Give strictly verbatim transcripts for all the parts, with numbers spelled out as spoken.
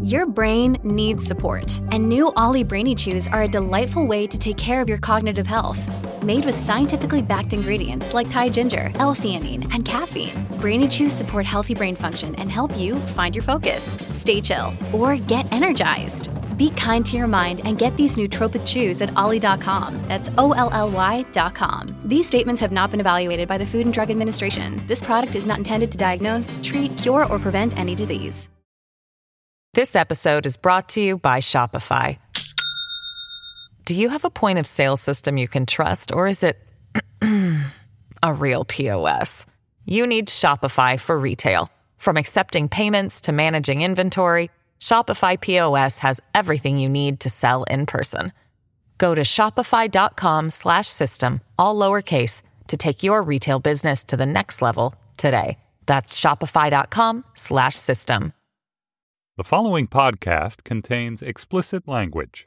Your brain needs support, and new Ollie Brainy Chews are a delightful way to take care of your cognitive health. Made with scientifically backed ingredients like Thai ginger, L-theanine, and caffeine, Brainy Chews support healthy brain function and help you find your focus, stay chill, or get energized. Be kind to your mind and get these nootropic chews at ollie dot com. That's O L L Y dot com. These statements have not been evaluated by the Food and Drug Administration. This product is not intended to diagnose, treat, cure, or prevent any disease. This episode is brought to you by Shopify. Do you have a point of sale system you can trust, or is it a real P O S? You need Shopify for retail. From accepting payments to managing inventory, Shopify P O S has everything you need to sell in person. Go to shopify.com slash system, all lowercase, to take your retail business to the next level today. That's shopify.com slash system. The following podcast contains explicit language.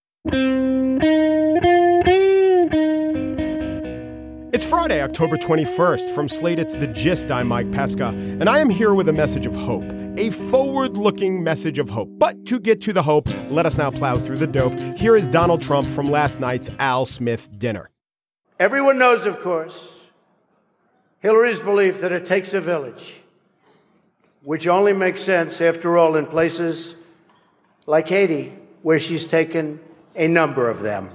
It's Friday, October twenty-first. From Slate, it's The Gist. I'm Mike Pesca, and I am here with a message of hope, a forward-looking message of hope. But to get to the hope, let us now plow through the dope. Here is Donald Trump from last night's Al Smith dinner. Everyone knows, of course, Hillary's belief that it takes a village, which only makes sense, after all, in places like Haiti, where she's taken a number of them.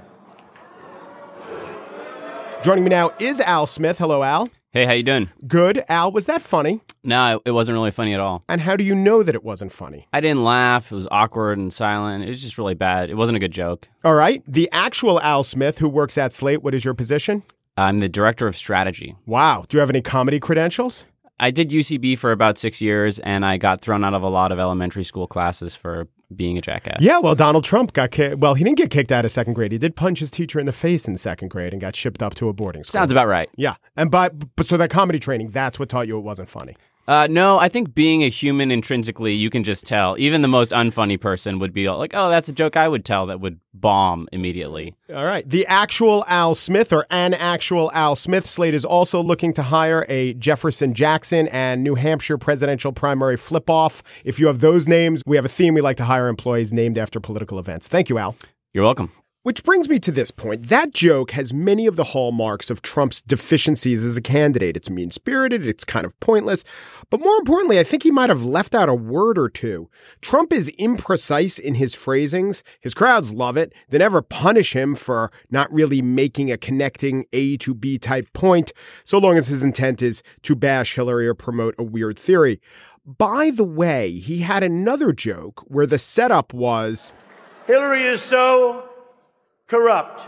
Joining me now is Al Smith. Hello, Al. Hey, how you doing? Good. Al, was that funny? No, it wasn't really funny at all. And how do you know that it wasn't funny? I didn't laugh. It was awkward and silent. It was just really bad. It wasn't a good joke. All right. The actual Al Smith who works at Slate, what is your position? I'm the director of strategy. Wow. Do you have any comedy credentials? I did U C B for about six years, and I got thrown out of a lot of elementary school classes for being a jackass. Yeah, well, Donald Trump got kicked. Well, he didn't get kicked out of second grade. He did punch his teacher in the face in second grade and got shipped up to a boarding school. Sounds about right. Yeah. And by, but so that comedy training, that's what taught you it wasn't funny. Uh, no, I think being a human intrinsically, you can just tell. Even the most unfunny person would be like, oh, that's a joke I would tell that would bomb immediately. All right. The actual Al Smith, or an actual Al Smith, Slate is also looking to hire a Jefferson Jackson and New Hampshire presidential primary flip-off. If you have those names, we have a theme. We like to hire employees named after political events. Thank you, Al. You're welcome. Which brings me to this point. That joke has many of the hallmarks of Trump's deficiencies as a candidate. It's mean-spirited, it's kind of pointless, but more importantly, I think he might have left out a word or two. Trump is imprecise in his phrasings. His crowds love it. They never punish him for not really making a connecting A to B type point, so long as his intent is to bash Hillary or promote a weird theory. By the way, he had another joke where the setup was, Hillary is so corrupt.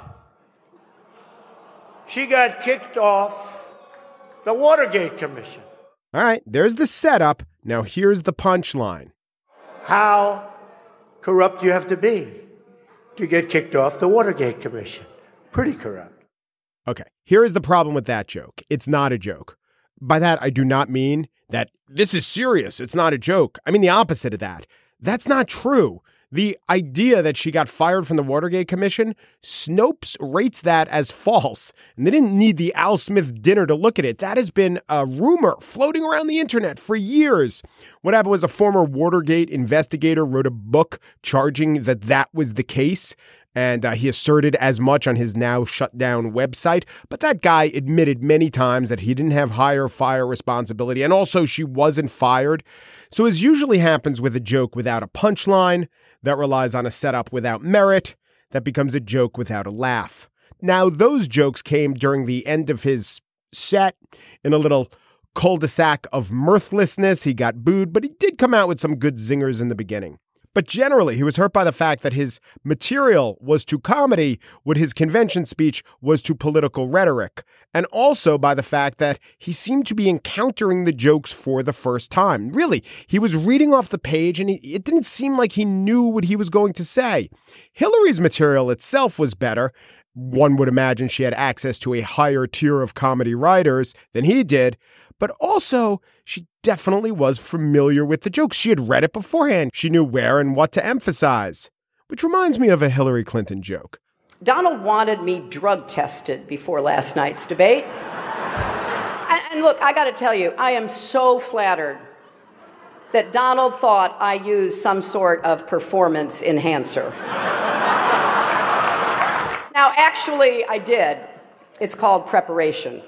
She got kicked off the Watergate Commission. All right, there's the setup. Now here's the punchline. How corrupt you have to be to get kicked off the Watergate Commission. Pretty corrupt. Okay, here is the problem with that joke. It's not a joke. By that, I do not mean that this is serious. It's not a joke. I mean the opposite of that. That's not true. The idea that she got fired from the Watergate Commission, Snopes rates that as false. And they didn't need the Al Smith dinner to look at it. That has been a rumor floating around the internet for years. What happened was a former Watergate investigator wrote a book charging that that was the case. And uh, he asserted as much on his now shut down website. But that guy admitted many times that he didn't have hire fire responsibility. And also she wasn't fired. So as usually happens with a joke without a punchline, that relies on a setup without merit, that becomes a joke without a laugh. Now, those jokes came during the end of his set in a little cul-de-sac of mirthlessness. He got booed, but he did come out with some good zingers in the beginning. But generally, he was hurt by the fact that his material was to comedy what his convention speech was to political rhetoric, and also by the fact that he seemed to be encountering the jokes for the first time. Really, he was reading off the page, and he, it didn't seem like he knew what he was going to say. Hillary's material itself was better. One would imagine she had access to a higher tier of comedy writers than he did, but also she definitely was familiar with the jokes. She had read it beforehand. She knew where and what to emphasize, which reminds me of a Hillary Clinton joke. Donald wanted me drug tested before last night's debate. and, and look, I got to tell you, I am so flattered that Donald thought I used some sort of performance enhancer. Now, actually, I did. It's called preparation.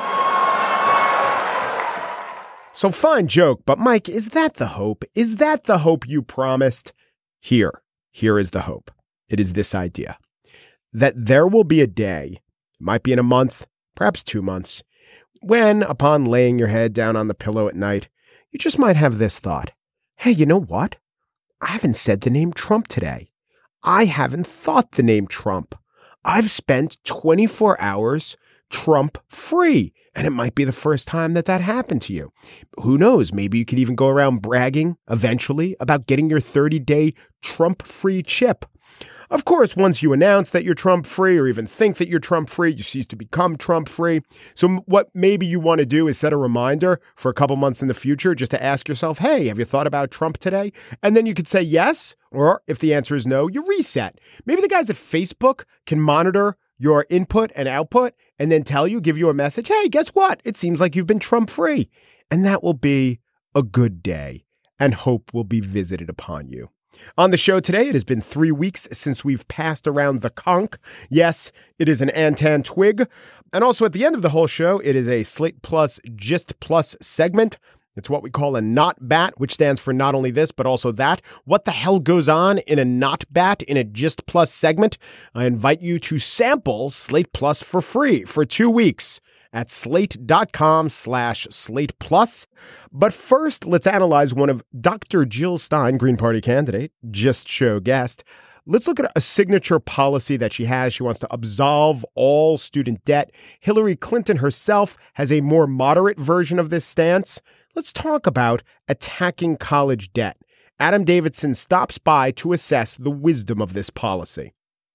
So fine joke, but Mike, is that the hope? Is that the hope you promised? Here, here is the hope. It is this idea that there will be a day, it might be in a month, perhaps two months, when, upon laying your head down on the pillow at night, you just might have this thought. Hey, you know what? I haven't said the name Trump today. I haven't thought the name Trump. I've spent twenty-four hours Trump-free, and it might be the first time that that happened to you. Who knows? Maybe you could even go around bragging eventually about getting your thirty-day Trump-free chip. Of course, once you announce that you're Trump-free or even think that you're Trump-free, you cease to become Trump-free. So what maybe you want to do is set a reminder for a couple months in the future just to ask yourself, hey, have you thought about Trump today? And then you could say yes, or if the answer is no, you reset. Maybe the guys at Facebook can monitor your input and output and then tell you, give you a message, hey, guess what? It seems like you've been Trump-free. And that will be a good day, and hope will be visited upon you. On the show today, it has been three weeks since we've passed around the conch. Yes, it is an Antan twig. And also at the end of the whole show, it is a Slate Plus Gist Plus segment. It's what we call a not bat, which stands for not only this, but also that. What the hell goes on in a not bat in a Gist Plus segment? I invite you to sample Slate Plus for free for two weeks at slate.com slash slate plus. But first, let's analyze one of Doctor Jill Stein, Green Party candidate, Gist Show guest. Let's look at a signature policy that she has. She wants to absolve all student debt. Hillary Clinton herself has a more moderate version of this stance. Let's talk about attacking college debt. Adam Davidson stops by to assess the wisdom of this policy.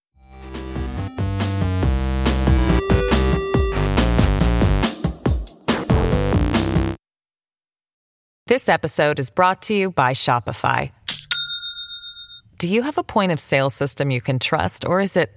This episode is brought to you by Shopify. Do you have a point of sale system you can trust, or is it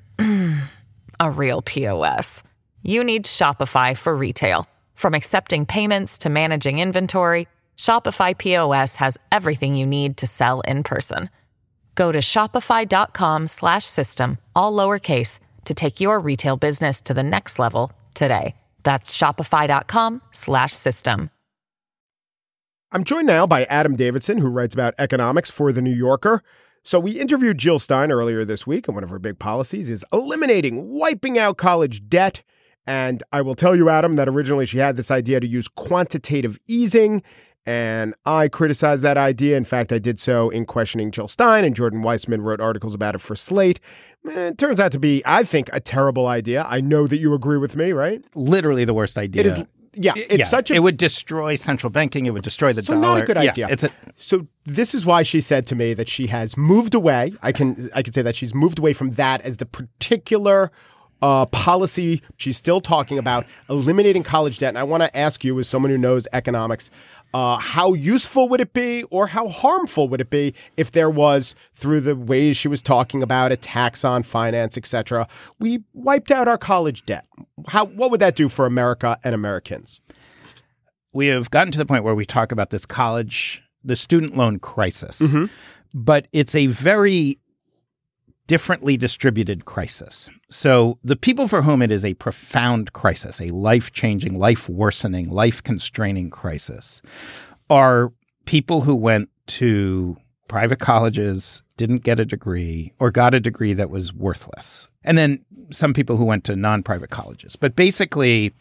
a real P O S? You need Shopify for retail. From accepting payments to managing inventory, Shopify P O S has everything you need to sell in person. Go to shopify.com slash system, all lowercase, to take your retail business to the next level today. That's shopify.com slash system. I'm joined now by Adam Davidson, who writes about economics for The New Yorker. So we interviewed Jill Stein earlier this week, and one of her big policies is eliminating, wiping out college debt. And I will tell you, Adam, that originally she had this idea to use quantitative easing, and I criticized that idea. In fact, I did so in Questioning Jill Stein, and Jordan Weissman wrote articles about it for Slate. It turns out to be, I think, a terrible idea. I know that you agree with me, right? Literally the worst idea. It is. Yeah, it's yeah, such a... It would destroy central banking. It would destroy the so dollar. Not a good idea. Yeah, it's a, so this is why she said to me that she has moved away. I can I can say that she's moved away from that as the particular uh, policy she's still talking about, eliminating college debt. And I want to ask you, as someone who knows economics, uh, how useful would it be, or how harmful would it be if there was, through the ways she was talking about, a tax on finance, et cetera, we wiped out our college debt? How what would that do for America and Americans? We have gotten to the point where we talk about this college, the student loan crisis, mm-hmm. but it's a very differently distributed crisis. So the people for whom it is a profound crisis, a life-changing, life-worsening, life-constraining crisis, are people who went to private colleges, didn't get a degree, or got a degree that was worthless. And then some people who went to non-private colleges. But basically,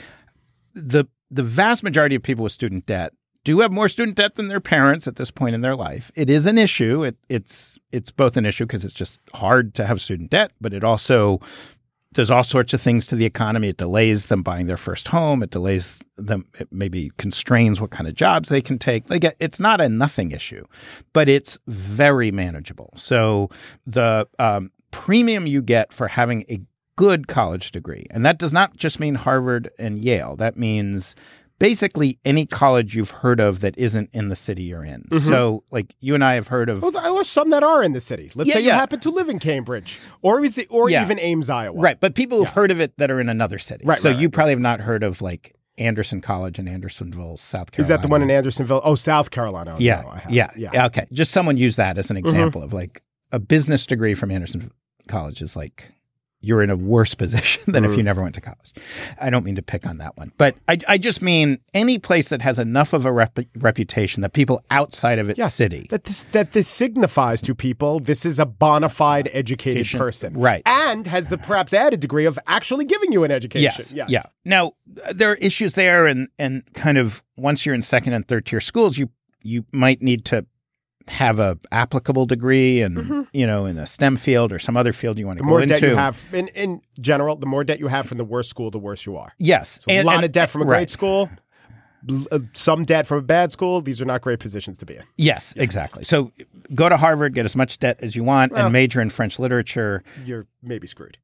the the vast majority of people with student debt do have more student debt than their parents at this point in their life. It is an issue. It, it's it's both an issue because it's just hard to have student debt, but it also does all sorts of things to the economy. It delays them buying their first home. It delays them. It maybe constrains what kind of jobs they can take. Like, it's not a nothing issue, but it's very manageable. So the um, premium you get for having a good college degree, and that does not just mean Harvard and Yale. That means basically any college you've heard of that isn't in the city you're in. Mm-hmm. So, like, you and I have heard of... Well, there are some that are in the city. Let's yeah, say yeah. you happen to live in Cambridge, or, or yeah. even Ames, Iowa. Right, but people who've yeah. heard of it that are in another city. Right, so right, you right, probably right. have not heard of, like, Anderson College in Andersonville, South Carolina. Is that the one in Andersonville? Oh, South Carolina. Oh, yeah, no, I yeah, yeah. Okay, just someone use that as an example mm-hmm. of like a business degree from Anderson College is like you're in a worse position than mm-hmm. if you never went to college. I don't mean to pick on that one, but I, I just mean any place that has enough of a rep- reputation that people outside of its yes, city that this that this signifies to people this is a bona fide educated Education. person, right? And has the perhaps added degree of actually giving you an education. Yes, yes. yeah. Now there are issues there, and and kind of once you're in second and third tier schools, you you might need to have a applicable degree and mm-hmm. you know in a STEM field or some other field you want to the go more into. debt you have in, in general, the more debt you have from the worst school, the worse you are. Yes, so and, a lot and, of debt from a right. great school, some debt from a bad school. These are not great positions to be in. Yes, yeah. exactly. So go to Harvard, get as much debt as you want, well, and major in French literature. You're maybe screwed.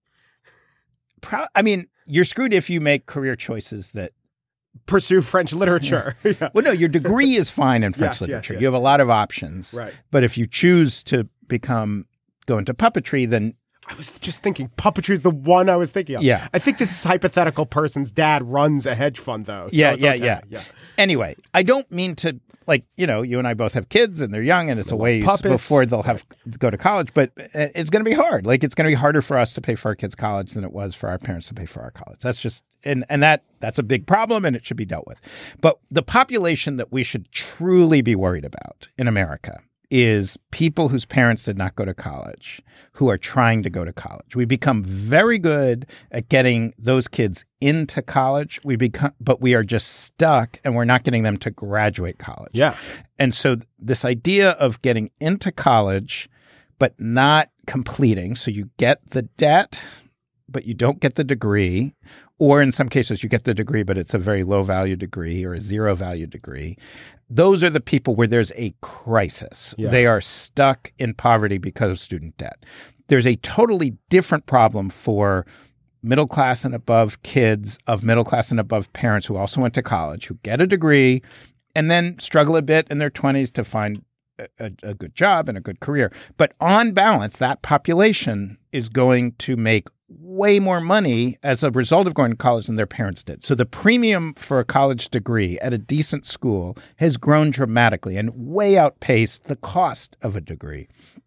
Pro- I mean, you're screwed if you make career choices that pursue French literature. Yeah. Yeah. Well, no, your degree is fine in French yes, literature. Yes, yes. You have a lot of options. Right. But if you choose to become, go into puppetry, then... I was just thinking puppetry is the one I was thinking of. Yeah. I think this hypothetical person's dad runs a hedge fund, though. So yeah, it's yeah, okay. yeah, yeah. Anyway, I don't mean to, like, you know, you and I both have kids and they're young and it's they a ways puppets. before they'll have go to college. But it's going to be hard. Like, it's going to be harder for us to pay for our kids' college than it was for our parents to pay for our college. That's just, and, and that that's a big problem and it should be dealt with. But the population that we should truly be worried about in America is people whose parents did not go to college, who are trying to go to college. We become very good at getting those kids into college. We become, but we are just stuck and we're not getting them to graduate college. Yeah. And so this idea of getting into college, but not completing, so you get the debt, but you don't get the degree, or in some cases you get the degree, but it's a very low value degree or a zero value degree. Those are the people where there's a crisis. Yeah. They are stuck in poverty because of student debt. There's a totally different problem for middle class and above kids of middle class and above parents who also went to college, who get a degree and then struggle a bit in their twenties to find a, a good job and a good career. But on balance, that population is going to make way more money as a result of going to college than their parents did. So the premium for a college degree at a decent school has grown dramatically and way outpaced the cost of a degree.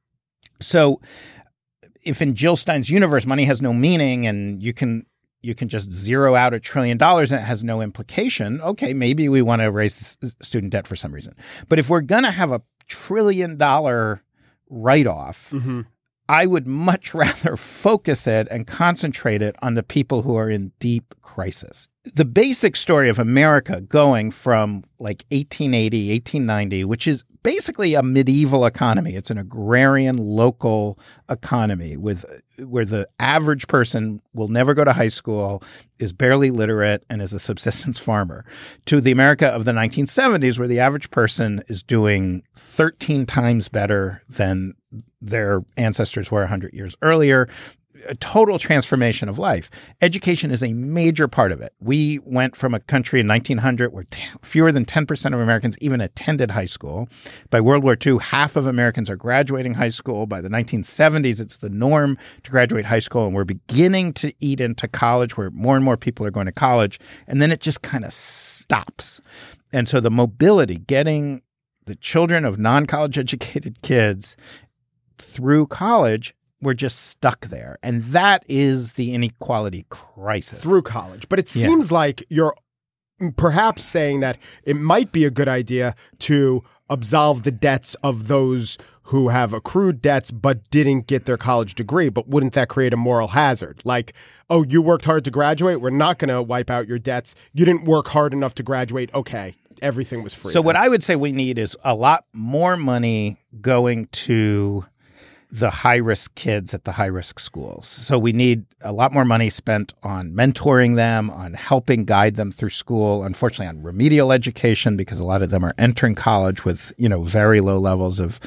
So if in Jill Stein's universe money has no meaning and you can you can just zero out a trillion dollars and it has no implication, okay, maybe we want to raise student debt for some reason. But if we're going to have a trillion dollar write-off, mm-hmm. I would much rather focus it and concentrate it on the people who are in deep crisis. The basic story of America going from like eighteen eighty, eighteen ninety, which is basically a medieval economy. It's an agrarian local economy with where the average person will never go to high school, is barely literate, and is a subsistence farmer, to the America of the nineteen seventies, where the average person is doing thirteen times better than their ancestors were one hundred years earlier. A total transformation of life. Education is a major part of it. We went from a country in nineteen hundred where t- fewer than ten percent of Americans even attended high school. By World War Two, half of Americans are graduating high school. By the nineteen seventies, it's the norm to graduate high school, and we're beginning to eat into college where more and more people are going to college, and then it just kind of stops. And so the mobility, getting the children of non-college educated kids through college, we're just stuck there. And that is the inequality crisis. Through college. But it Yeah. seems like you're perhaps saying that it might be a good idea to absolve the debts of those who have accrued debts but didn't get their college degree. But wouldn't that create a moral hazard? Like, oh, you worked hard to graduate. We're not going to wipe out your debts. You didn't work hard enough to graduate. Okay, everything was free. So what I would say we need is a lot more money going to the high-risk kids at the high-risk schools. So we need a lot more money spent on mentoring them, on helping guide them through school, unfortunately on remedial education, because a lot of them are entering college with, you know, very low levels of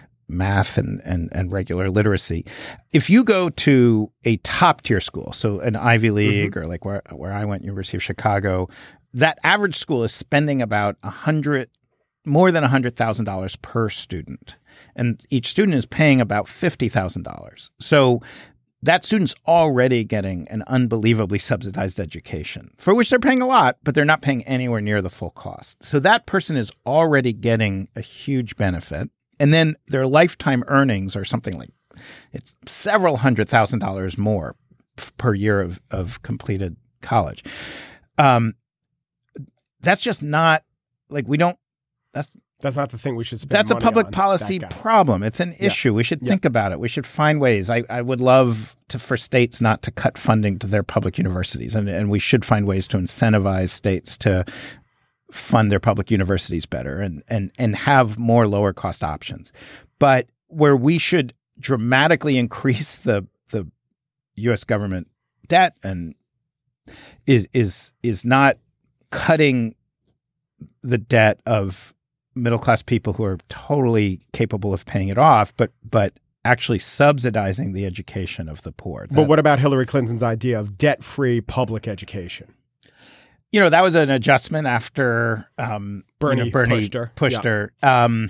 math and, and, and regular literacy. If you go to a top-tier school, so an Ivy League mm-hmm. or like where, where I went, University of Chicago, that average school is spending about a hundred, more than one hundred thousand dollars per student. And each student is paying about fifty thousand dollars. So that student's already getting an unbelievably subsidized education for which they're paying a lot, but they're not paying anywhere near the full cost. So that person is already getting a huge benefit. And then their lifetime earnings are something like it's several hundred thousand dollars more f- per year of, of completed college. Um, that's just not like we don't that's That's not the thing we should spend That's a money public on, policy that guy. problem. It's an Yeah. issue. We should Yeah. think about it. We should find ways. I, I would love to for states not to cut funding to their public universities, and, and we should find ways to incentivize states to fund their public universities better and and and have more lower cost options. But where we should dramatically increase the the U S government debt and is is is not cutting the debt of middle-class people who are totally capable of paying it off, but but actually subsidizing the education of the poor. That, But what about Hillary Clinton's idea of debt-free public education? You know, that was an adjustment after um, Bernie you know, Bernie pushed her. Pushed Yeah. her. Um,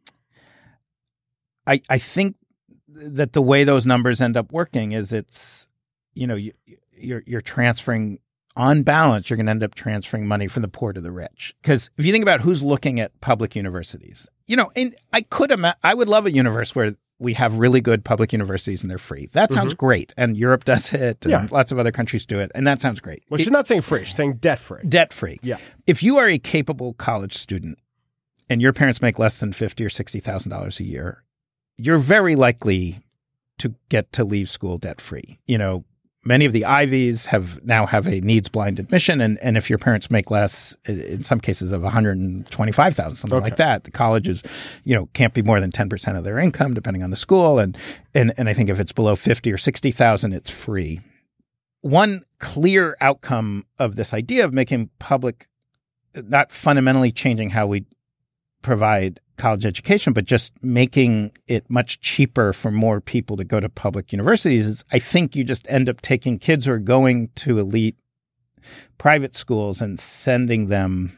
I I think that the way those numbers end up working is it's, you know, you, you're you're transferring. On balance, you're going to end up transferring money from the poor to the rich. Because if you think about who's looking at public universities, you know, and I could ima- I would love a universe where we have really good public universities and they're free. That sounds Mm-hmm. great. And Europe does it. And Yeah. lots of other countries do it. And that sounds great. Well, she's not saying free. She's saying debt-free. Debt free. Yeah. If you are a capable college student and your parents make less than fifty thousand dollars or sixty thousand dollars a year, you're very likely to get to leave school debt free. You know, many of the Ivies have now have a needs blind admission, and, and if your parents make less, in some cases of one hundred twenty-five thousand dollars, something Okay. like that, the colleges, you know, can't be more than ten percent of their income, depending on the school, and and and I think if it's below fifty or sixty thousand, it's free. One clear outcome of this idea of making public, not fundamentally changing how we provide college education, but just making it much cheaper for more people to go to public universities is I think you just end up taking kids who are going to elite private schools and sending them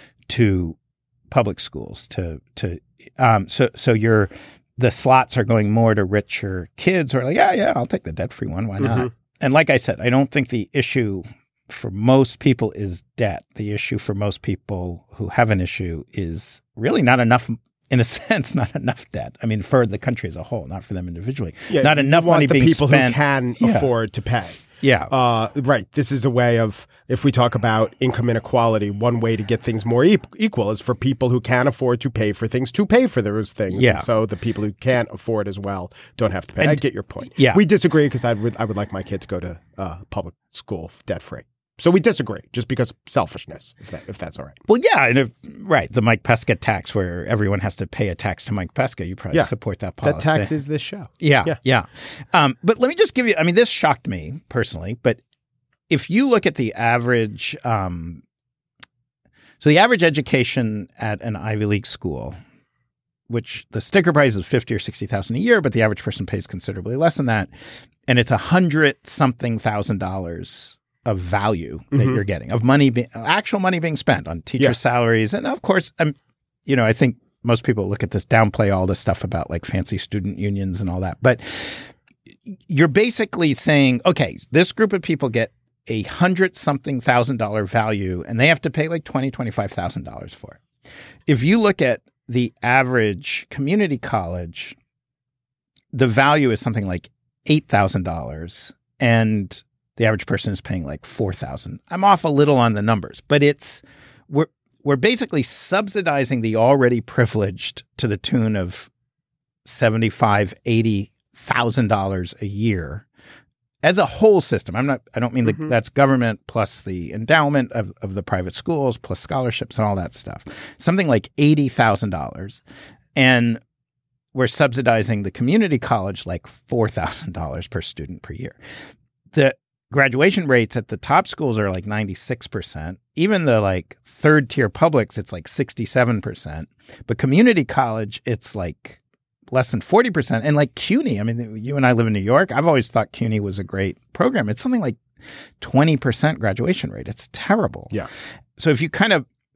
to public schools to to um so so you're the slots are going more to richer kids who are like, yeah, yeah, I'll take the debt-free one. Why not? Mhm. And like I said, I don't think the issue for most people is debt. The issue for most people who have an issue is really not enough, in a sense, not enough debt. I mean, for the country as a whole, not for them individually. Yeah, not you enough want money the being people spent. who can Yeah. afford to pay. Yeah. Uh, right. This is a way of, if we talk about income inequality, one way to get things more e- equal is for people who can afford to pay for things to pay for those things. Yeah. And so the people who can't afford as well don't have to pay. And- I get your point. Yeah. We disagree because I would, I would like my kid to go to uh, public school debt free. So we disagree just because of selfishness, if that if that's all right. Well, yeah, and if, right, the Mike Pesca tax, where everyone has to pay a tax to Mike Pesca, you probably Yeah. support that policy. That tax is this show. Yeah, Yeah. yeah. Um, but let me just give you, I mean, this shocked me personally, but if you look at the average, um, so the average education at an Ivy League school, which the sticker price is fifty or sixty thousand a year, but the average person pays considerably less than that, and it's a hundred something thousand dollars of value that Mhm. you're getting, of money, be, actual money being spent on teacher Yeah. salaries, and of course, I'm, you know, I think most people look at this, downplay all this stuff about like fancy student unions and all that, but you're basically saying, okay, this group of people get a hundred something thousand dollar value, and they have to pay like twenty, twenty-five thousand dollars for it. If you look at the average community college, the value is something like eight thousand dollars, and the average person is paying like four thousand dollars. I'm off a little on the numbers, but it's we're we're basically subsidizing the already privileged to the tune of seventy-five, eighty thousand dollars a year as a whole system. I'm not. I don't mean Mhm. that that's government plus the endowment of, of the private schools plus scholarships and all that stuff. Something like eighty thousand dollars, and we're subsidizing the community college like four thousand dollars per student per year. The graduation rates at the top schools are like ninety-six percent. Even the like third tier publics, it's like sixty-seven percent. But community college, it's like less than forty percent. And like CUNY, I mean, you and I live in New York. I've always thought CUNY was a great program. It's something like twenty percent graduation rate. It's terrible. Yeah. So if you kind of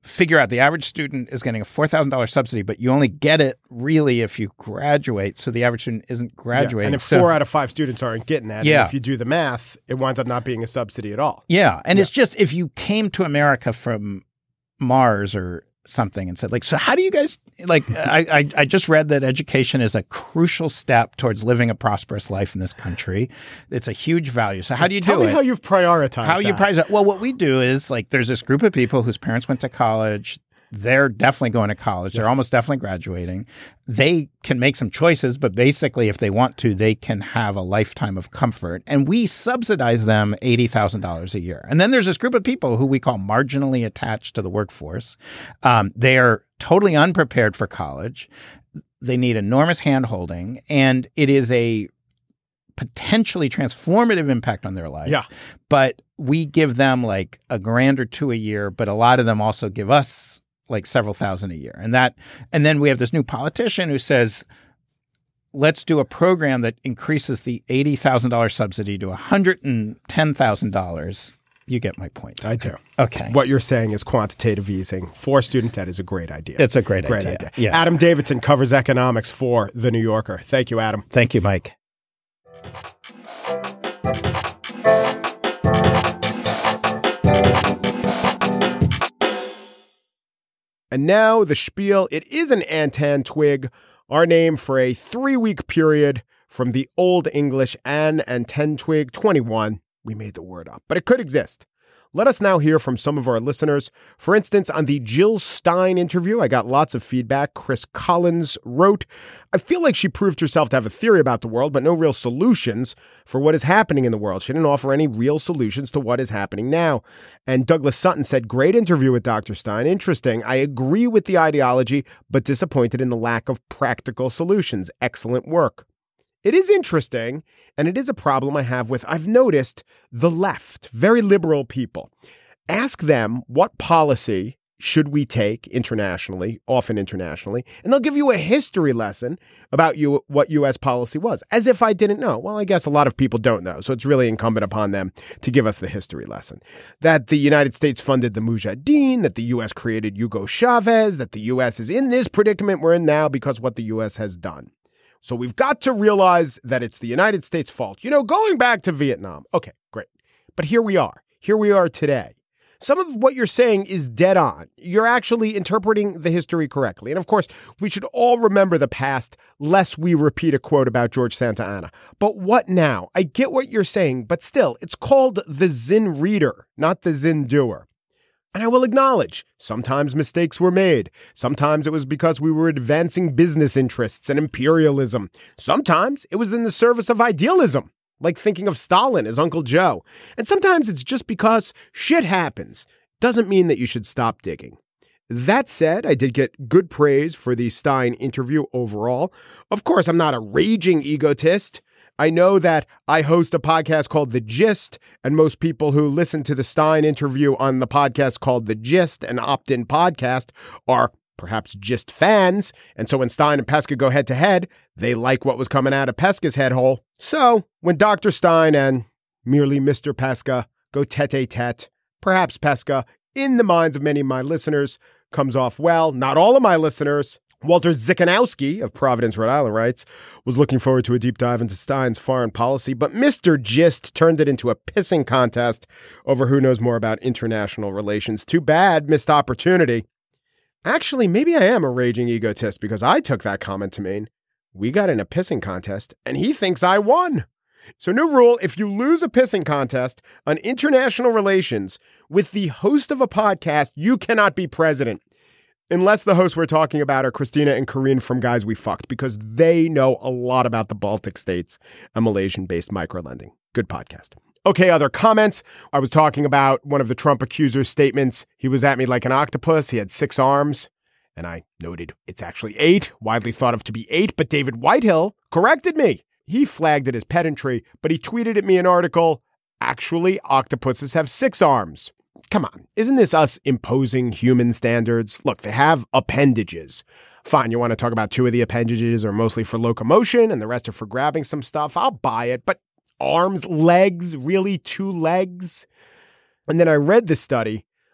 figure out the average student is getting a four thousand dollars subsidy, but you only get it really if you graduate. So the average student isn't graduating. Yeah, and if so, four out of five students aren't getting that, yeah. and if you do the math, it winds up not being a subsidy at all. Yeah. And yeah. it's just if you came to America from Mars or something and said, like, so how do you guys, like, I, I, I just read that education is a crucial step towards living a prosperous life in this country. It's a huge value. So how do you Tell do me it? how you've prioritized How that. you prioritize it? Well, what we do is, like, there's this group of people whose parents went to college. They're definitely going to college. They're almost definitely graduating. They can make some choices, but basically, if they want to, they can have a lifetime of comfort. And we subsidize them eighty thousand dollars a year. And then there's this group of people who we call marginally attached to the workforce. Um, they are totally unprepared for college. They need enormous hand-holding, and it is a potentially transformative impact on their life. Yeah. But we give them like a grand or two a year, but a lot of them also give us like several thousand a year. And that, and then we have this new politician who says, let's do a program that increases the eighty thousand dollars subsidy to one hundred ten thousand dollars. You get my point. I do. Okay. What you're saying is quantitative easing for student debt is a great idea. It's a great, great idea. idea. Yeah. Adam Davidson covers economics for The New Yorker. Thank you, Adam. Thank you, Mike. And now the spiel. It is an Antan twig, our name for a three-week period from the Old English an and ten twig twenty-one. We made the word up, but it could exist. Let us now hear from some of our listeners. For instance, on the Jill Stein interview, I got lots of feedback. Chris Collins wrote, I feel like she proved herself to have a theory about the world, but no real solutions for what is happening in the world. She didn't offer any real solutions to what is happening now. And Douglas Sutton said, great interview with Doctor Stein. Interesting. I agree with the ideology, but disappointed in the lack of practical solutions. Excellent work. It is interesting, and it is a problem I have with, I've noticed, the left, very liberal people. Ask them what policy should we take internationally, often internationally, and they'll give you a history lesson about you, what U S policy was, as if I didn't know. Well, I guess a lot of people don't know, so it's really incumbent upon them to give us the history lesson. That the United States funded the Mujahideen, that the U S created Hugo Chavez, that the U S is in this predicament we're in now because what the U S has done. So we've got to realize that it's the United States' fault. You know, going back to Vietnam. Okay, great. But here we are. Here we are today. Some of what you're saying is dead on. You're actually interpreting the history correctly. And of course, we should all remember the past, lest we repeat a quote about George Santa Anna. But what now? I get what you're saying, but still, it's called the Zinn reader, not the Zinn doer. And I will acknowledge, sometimes mistakes were made. Sometimes it was because we were advancing business interests and imperialism. Sometimes it was in the service of idealism, like thinking of Stalin as Uncle Joe. And sometimes it's just because shit happens. Doesn't mean that you should stop digging. That said, I did get good praise for the Stein interview overall. Of course, I'm not a raging egotist. I know that I host a podcast called The Gist, and most people who listen to the Stein interview on the podcast called The Gist, an opt-in podcast, are perhaps Gist fans. And so when Stein and Pesca go head-to-head, they like what was coming out of Pesca's head hole. So when Doctor Stein and merely Mister Pesca go tete-a-tete, perhaps Pesca, in the minds of many of my listeners, comes off well. Not all of my listeners. Walter Zichanowski of Providence, Rhode Island writes, was looking forward to a deep dive into Stein's foreign policy, but Mister Gist turned it into a pissing contest over who knows more about international relations. Too bad, missed opportunity. Actually, maybe I am a raging egotist because I took that comment to mean we got in a pissing contest and he thinks I won. So new rule, if you lose a pissing contest on international relations with the host of a podcast, you cannot be president. Unless the hosts we're talking about are Christina and Corinne from Guys We Fucked, because they know a lot about the Baltic states and Malaysian-based microlending. Good podcast. Okay, other comments. I was talking about one of the Trump accuser's statements. He was at me like an octopus. He had six arms. And I noted it's actually eight, widely thought of to be eight. But David Whitehill corrected me. He flagged it as pedantry, but he tweeted at me an article. Actually, octopuses have six arms. Come on, isn't this us imposing human standards? Look, they have appendages. Fine, you want to talk about two of the appendages are mostly for locomotion and the rest are for grabbing some stuff. I'll buy it, but arms, legs, really two legs? And then I read this study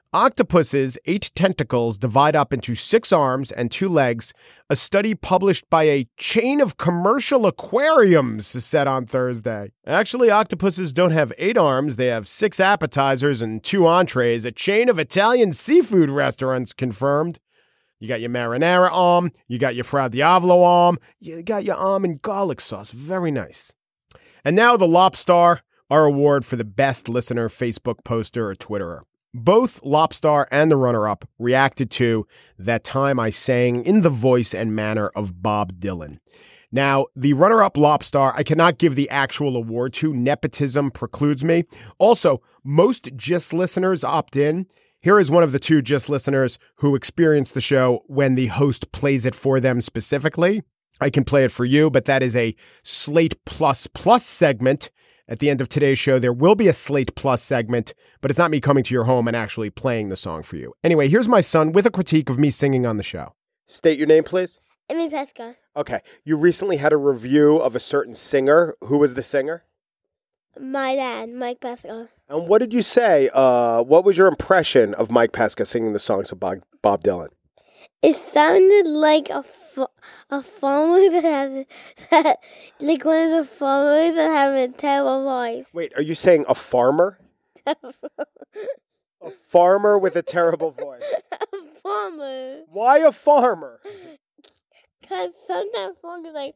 Octopuses' eight tentacles divide up into six arms and two legs, a study published by a chain of commercial aquariums said on Thursday. Actually, octopuses don't have eight arms. They have six appetizers and two entrees, a chain of Italian seafood restaurants confirmed. You got your marinara arm, you got your Fra Diavolo arm, you got your almond garlic sauce. Very nice. And now the Lobstar, our award for the best listener, Facebook poster, or Twitterer. Both Lobstar and the runner-up reacted to that time I sang in the voice and manner of Bob Dylan. Now, the runner-up Lobstar, I cannot give the actual award to. Nepotism precludes me. Also, most GIST listeners opt in. Here is one of the two GIST listeners who experienced the show when the host plays it for them specifically. I can play it for you, but that is a Slate Plus Plus segment. At the end of today's show, there will be a Slate Plus segment, but it's not me coming to your home and actually playing the song for you. Anyway, here's my son with a critique of me singing on the show. State your name, please. Emmy Pesca. Okay. You recently had a review of a certain singer. Who was the singer? My dad, Mike Pesca. And what did you say? Uh, what was your impression of Mike Pesca singing the songs of Bob, Bob Dylan? It sounded like a, fa- a farmer that has, that, like one of the farmers that have a terrible voice. Wait, are you saying a farmer? A farmer with a terrible voice. A farmer. Why a farmer? Because sometimes farmers like...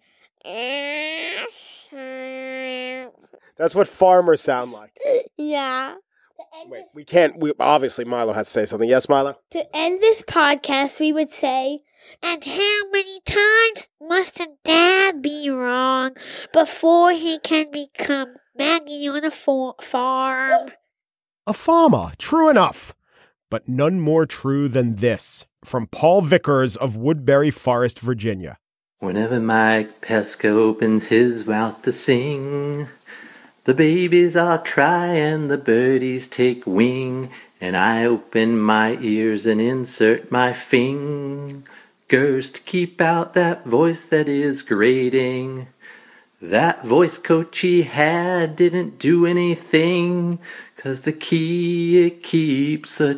That's what farmers sound like. Yeah. Wait, we can't, we obviously Milo has to say something. Yes, Milo? To end this podcast, we would say, and how many times must a dad be wrong before he can become Maggie on a for- farm? A farmer, true enough. But none more true than this, from Paul Vickers of Woodbury Forest, Virginia. Whenever Mike Pesca opens his mouth to sing, the babies are crying, the birdies take wing, and I open my ears and insert my fingers to keep out that voice that is grating. That voice coach he had didn't do anything, 'cause the key it keeps a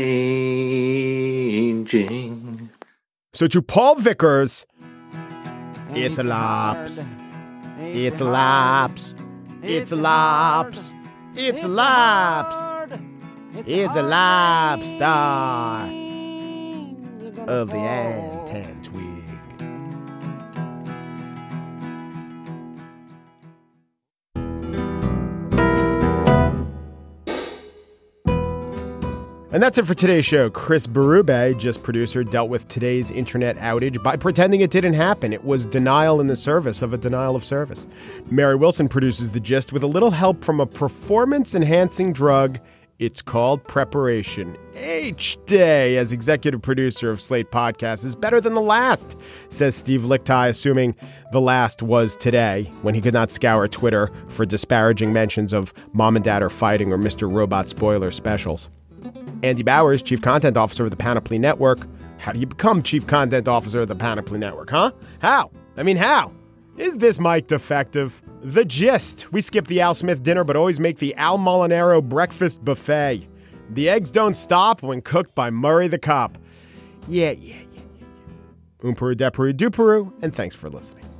changing. So to Paul Vickers, it's a lapse. It's a lapse. It's a lapse. It's a lapse. It's a lapse star of the antenna twig. And that's it for today's show. Chris Berube, just producer, dealt with today's internet outage by pretending it didn't happen. It was denial in the service of a denial of service. Mary Wilson produces The Gist with a little help from a performance-enhancing drug. It's called preparation. Each day as executive producer of Slate Podcasts is better than the last, says Steve Lickteig, assuming the last was today, when he could not scour Twitter for disparaging mentions of Mom and Dad Are Fighting or Mister Robot spoiler specials. Andy Bowers, Chief Content Officer of the Panoply Network. How do you become Chief Content Officer of the Panoply Network, huh? How? I mean, how? Is this mic defective? The Gist. We skip the Al Smith dinner, but always make the Al Molinaro breakfast buffet. The eggs don't stop when cooked by Murray the Cop. Yeah, yeah, yeah, yeah. Oomperu, deperu, duperu, and thanks for listening.